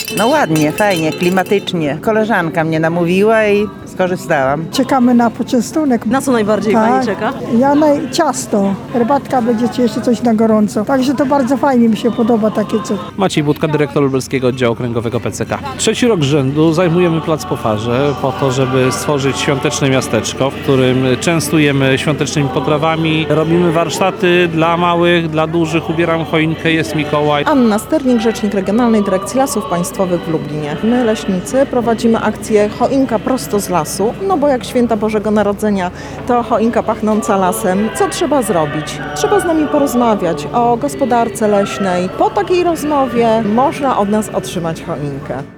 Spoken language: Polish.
No ładnie, fajnie, klimatycznie. Koleżanka mnie namówiła i skorzystałam. Czekamy na poczęstunek. Na co najbardziej Pani czeka? Ja na ciasto. Herbatka będziecie jeszcze coś na gorąco. Także to bardzo fajnie mi się podoba takie coś. Maciej Budka, dyrektor lubelskiego oddziału okręgowego PCK. Trzeci rok z rzędu zajmujemy plac po farze po to, żeby stworzyć świąteczne miasteczko, w którym częstujemy świątecznymi potrawami, robimy warsztaty dla małych, dla dużych, ubieramy choinkę, jest Mikołaj. Anna Sternik, rzecznik Regionalnej Dyrekcji Lasów Państwowych w Lublinie. My, leśnicy, prowadzimy akcję Choinka prosto z lasu, no bo jak święta Bożego Narodzenia to choinka pachnąca lasem. Co trzeba zrobić? Trzeba z nami porozmawiać o gospodarce leśnej. Po takiej rozmowie można od nas otrzymać choinkę.